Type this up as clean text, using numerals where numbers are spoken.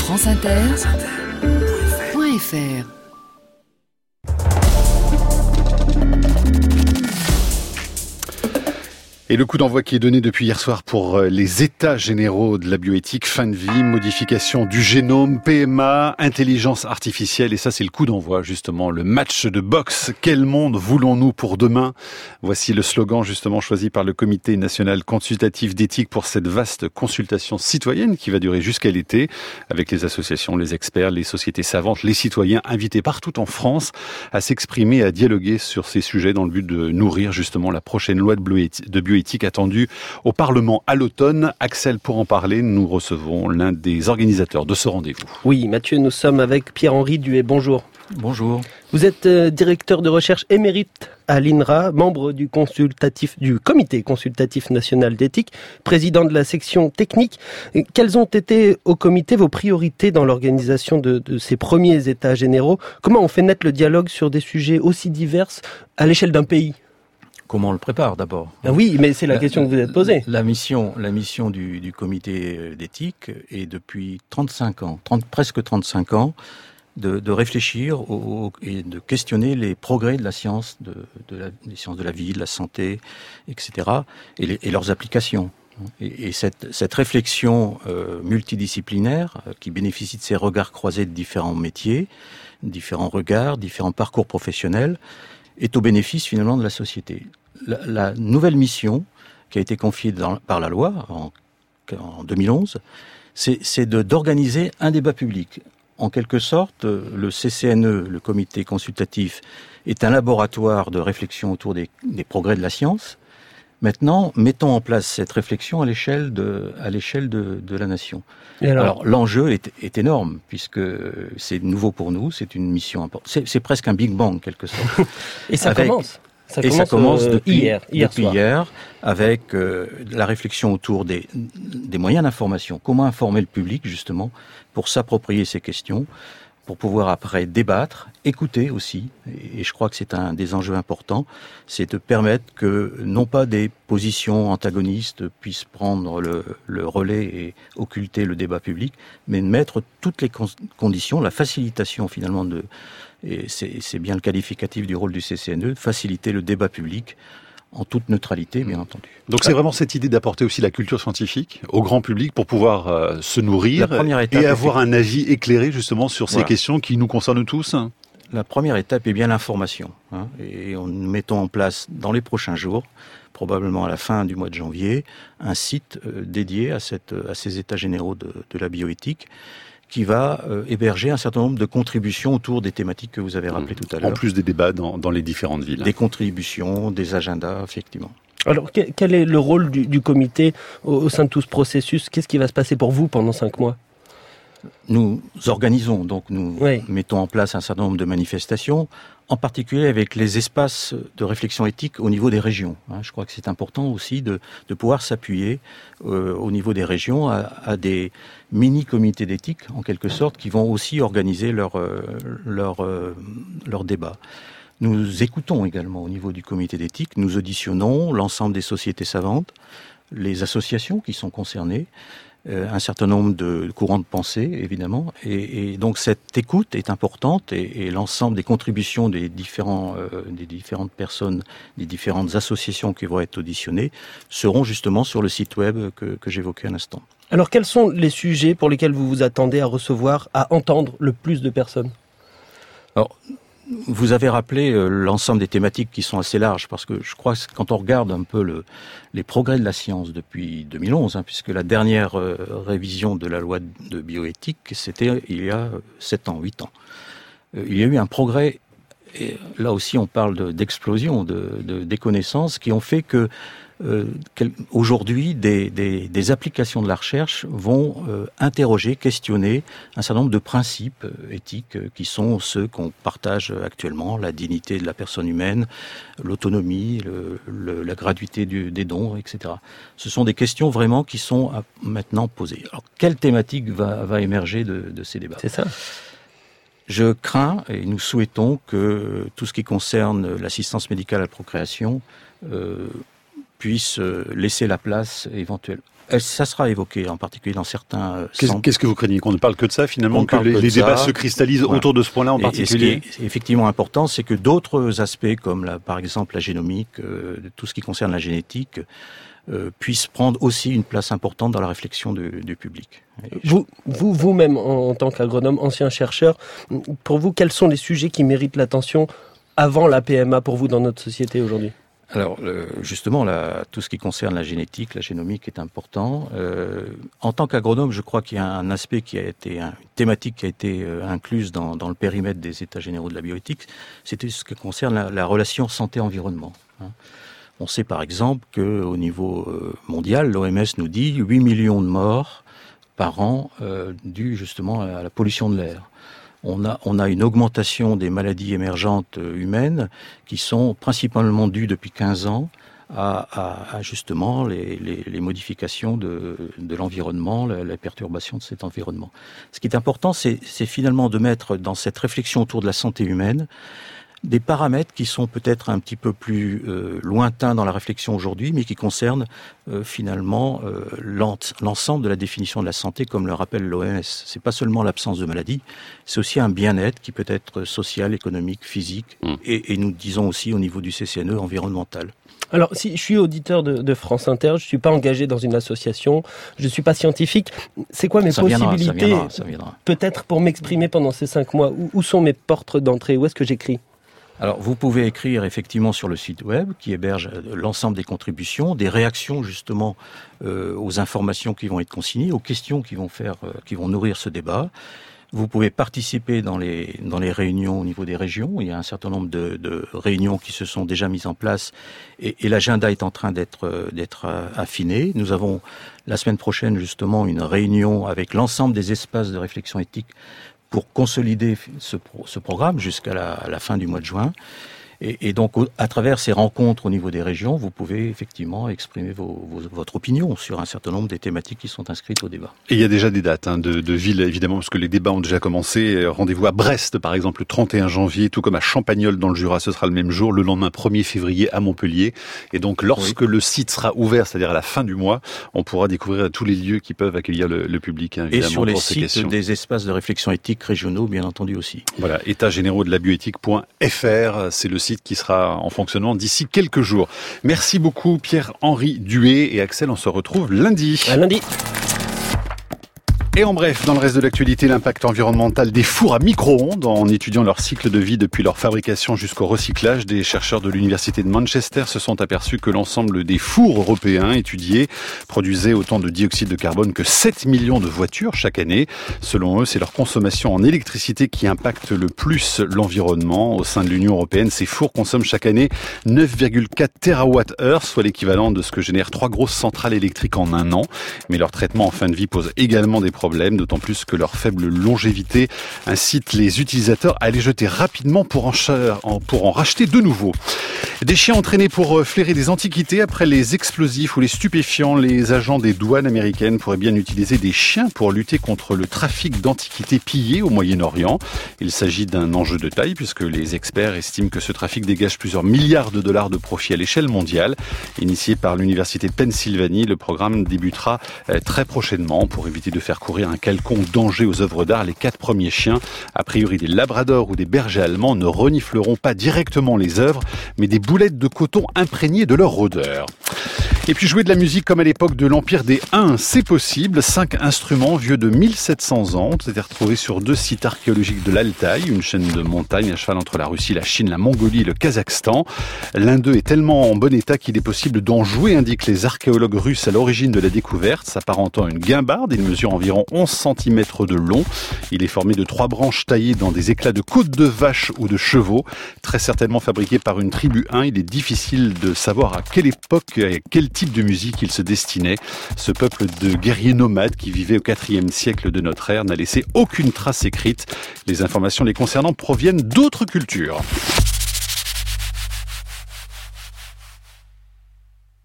franceinter.fr. Et le coup d'envoi qui est donné depuis hier soir pour les états généraux de la bioéthique, fin de vie, modification du génome, PMA, intelligence artificielle. Et ça, c'est le coup d'envoi, justement, le match de boxe. Quel monde voulons-nous pour demain? Voici le slogan, justement, choisi par le Comité national consultatif d'éthique pour cette vaste consultation citoyenne qui va durer jusqu'à l'été, avec les associations, les experts, les sociétés savantes, les citoyens invités partout en France à s'exprimer, à dialoguer sur ces sujets dans le but de nourrir, justement, la prochaine loi de bioéthique attendue au Parlement à l'automne. Axel, pour en parler, nous recevons l'un des organisateurs de ce rendez-vous. Oui, Mathieu, nous sommes avec Pierre-Henri Duet. Bonjour. Bonjour. Vous êtes directeur de recherche émérite à l'INRA, membre du Comité consultatif national d'éthique, président de la section technique. Quelles ont été au comité vos priorités dans l'organisation de ces premiers états généraux? Comment on fait naître le dialogue sur des sujets aussi divers à l'échelle d'un pays? Comment on le prépare d'abord? Oui, mais c'est la question que vous êtes posée. La mission du comité d'éthique est depuis 35 ans, presque 35 ans, de réfléchir et de questionner les progrès de la science, des sciences de la vie, de la santé, etc., et leurs applications. Et cette réflexion multidisciplinaire qui bénéficie de ces regards croisés de différents métiers, différents regards, différents parcours professionnels, est au bénéfice finalement de la société. La nouvelle mission qui a été confiée par la loi en 2011, c'est d'organiser un débat public. En quelque sorte, le CCNE, le Comité consultatif, est un laboratoire de réflexion autour des progrès de la science. Maintenant, mettons en place cette réflexion à l'échelle de la nation. Alors l'enjeu est énorme, puisque c'est nouveau pour nous, c'est une mission importante. C'est presque un Big Bang, en quelque sorte. Et ça commence. Ça commence depuis hier, avec la réflexion autour des moyens d'information. Comment informer le public, justement, pour s'approprier ces questions, pour pouvoir après débattre, écouter aussi. Et je crois que c'est un des enjeux importants, c'est de permettre que non pas des positions antagonistes puissent prendre le relais et occulter le débat public, mais de mettre toutes les conditions, la facilitation finalement et c'est bien le qualificatif du rôle du CCNE, de faciliter le débat public en toute neutralité, bien entendu. Donc c'est vraiment cette idée d'apporter aussi la culture scientifique au grand public pour pouvoir se nourrir et avoir un avis éclairé justement sur ces questions qui nous concernent tous. La première étape est bien l'information. Et nous mettons en place dans les prochains jours, probablement à la fin du mois de janvier, un site dédié à ces états généraux de la bioéthique, qui va héberger un certain nombre de contributions autour des thématiques que vous avez rappelées tout à l'heure. En plus des débats dans les différentes villes. Des contributions, des agendas, effectivement. Alors, quel est le rôle du comité au sein de tout ce processus? Qu'est-ce qui va se passer pour vous pendant 5 mois? Nous organisons, donc nous mettons en place un certain nombre de manifestations, en particulier avec les espaces de réflexion éthique au niveau des régions. Je crois que c'est important aussi de pouvoir s'appuyer au niveau des régions à des mini-comités d'éthique, en quelque sorte, qui vont aussi organiser leur débat. Nous écoutons également au niveau du comité d'éthique, nous auditionnons l'ensemble des sociétés savantes, les associations qui sont concernées, un certain nombre de courants de pensée, évidemment, et donc cette écoute est importante et l'ensemble des contributions des différentes personnes, des différentes associations qui vont être auditionnées seront justement sur le site web que j'évoquais à l'instant. Alors quels sont les sujets pour lesquels vous vous attendez à recevoir, à entendre le plus de personnes? Alors, vous avez rappelé l'ensemble des thématiques qui sont assez larges, parce que je crois que quand on regarde un peu les progrès de la science depuis 2011, puisque la dernière révision de la loi de bioéthique, c'était il y a 8 ans. Il y a eu un progrès, et là aussi on parle d'explosion des connaissances qui ont fait que aujourd'hui, des applications de la recherche vont interroger, questionner un certain nombre de principes éthiques qui sont ceux qu'on partage actuellement, la dignité de la personne humaine, l'autonomie, la gratuité des dons, etc. Ce sont des questions vraiment qui sont maintenant posées. Alors, quelle thématique va émerger de ces débats ? C'est ça. Je crains, et nous souhaitons, que tout ce qui concerne l'assistance médicale à la procréation puisse laisser la place Ça sera évoqué, en particulier dans certains centres. Qu'est-ce que vous craignez? Qu'on ne parle que de ça, finalement, que les débats se cristallisent autour de ce point-là en particulier? Et ce qui est effectivement important, c'est que d'autres aspects, comme par exemple la génomique, tout ce qui concerne la génétique, puissent prendre aussi une place importante dans la réflexion du public. Vous-même, en tant qu'agronome, ancien chercheur, pour vous, quels sont les sujets qui méritent l'attention avant la PMA pour vous dans notre société aujourd'hui? Alors, justement, tout ce qui concerne la génétique, la génomique est important. En tant qu'agronome, je crois qu'il y a un aspect une thématique qui a été incluse dans le périmètre des États généraux de la bioéthique, c'était ce qui concerne la relation santé-environnement. On sait par exemple qu'au niveau mondial, l'OMS nous dit 8 millions de morts par an dus justement à la pollution de l'air. On a une augmentation des maladies émergentes humaines qui sont principalement dues depuis 15 ans à justement les modifications de l'environnement, la perturbation de cet environnement. Ce qui est important, c'est finalement de mettre dans cette réflexion autour de la santé humaine des paramètres qui sont peut-être un petit peu plus lointains dans la réflexion aujourd'hui, mais qui concernent finalement l'ensemble de la définition de la santé, comme le rappelle l'OMS. C'est pas seulement l'absence de maladie, c'est aussi un bien-être qui peut être social, économique, physique, et nous disons aussi au niveau du CCNE environnemental. Alors, si je suis auditeur de France Inter, je suis pas engagé dans une association, je suis pas scientifique, c'est quoi mes possibilités, ça viendra. Peut-être pour m'exprimer pendant ces 5 mois? Où sont mes portes d'entrée? Où est-ce que j'écris? Alors, vous pouvez écrire effectivement sur le site web qui héberge l'ensemble des contributions, des réactions justement aux informations qui vont être consignées, aux questions qui vont nourrir ce débat. Vous pouvez participer dans les réunions au niveau des régions. Il y a un certain nombre de réunions qui se sont déjà mises en place et l'agenda est en train d'être affiné. Nous avons la semaine prochaine justement une réunion avec l'ensemble des espaces de réflexion éthique pour consolider ce programme jusqu'à la fin du mois de juin. Et donc, à travers ces rencontres au niveau des régions, vous pouvez effectivement exprimer votre opinion sur un certain nombre des thématiques qui sont inscrites au débat. Et il y a déjà des dates de villes, évidemment, parce que les débats ont déjà commencé. Rendez-vous à Brest, par exemple, le 31 janvier, tout comme à Champagnole dans le Jura, ce sera le même jour. Le lendemain, 1er février, à Montpellier. Et donc, lorsque le site sera ouvert, c'est-à-dire à la fin du mois, on pourra découvrir tous les lieux qui peuvent accueillir le public, hein, évidemment. Et sur les sites des espaces de réflexion éthique régionaux, bien entendu aussi. Voilà, étatsgénéraux de la bioéthique.fr, c'est le site qui sera en fonctionnement d'ici quelques jours. Merci beaucoup Pierre-Henri Duet et Axel, on se retrouve lundi. À lundi. Et en bref, dans le reste de l'actualité, l'impact environnemental des fours à micro-ondes en étudiant leur cycle de vie depuis leur fabrication jusqu'au recyclage. Des chercheurs de l'université de Manchester se sont aperçus que l'ensemble des fours européens étudiés produisaient autant de dioxyde de carbone que 7 millions de voitures chaque année. Selon eux, c'est leur consommation en électricité qui impacte le plus l'environnement. Au sein de l'Union européenne, ces fours consomment chaque année 9,4 TWh, soit l'équivalent de ce que génèrent 3 grosses centrales électriques en un an. Mais leur traitement en fin de vie pose également des problème, d'autant plus que leur faible longévité incite les utilisateurs à les jeter rapidement pour en racheter de nouveaux. Des chiens entraînés pour flairer des antiquités après les explosifs ou les stupéfiants. Les agents des douanes américaines pourraient bien utiliser des chiens pour lutter contre le trafic d'antiquités pillées au Moyen-Orient. Il s'agit d'un enjeu de taille puisque les experts estiment que ce trafic dégage plusieurs milliards de dollars de profit à l'échelle mondiale. Initié par l'université de Pennsylvanie, le programme débutera très prochainement pour éviter de faire courir un quelconque danger aux œuvres d'art. Les 4 premiers chiens, a priori des labradors ou des bergers allemands, ne renifleront pas directement les œuvres, mais des boulettes de coton imprégnées de leur odeur. Et puis jouer de la musique comme à l'époque de l'Empire des Huns, c'est possible. 5 instruments vieux de 1700 ans ont été retrouvés sur 2 sites archéologiques de l'Altaï, une chaîne de montagnes à cheval entre la Russie, la Chine, la Mongolie et le Kazakhstan. L'un d'eux est tellement en bon état qu'il est possible d'en jouer, indiquent les archéologues russes à l'origine de la découverte. S'apparentant à une guimbarde, il mesure environ 11 cm de long. Il est formé de 3 branches taillées dans des éclats de côtes de vache ou de chevaux, très certainement fabriqué par une tribu Hun. Il est difficile de savoir à quelle époque et à quel type de musique il se destinait. Ce peuple de guerriers nomades qui vivait au IVe siècle de notre ère n'a laissé aucune trace écrite. Les informations les concernant proviennent d'autres cultures.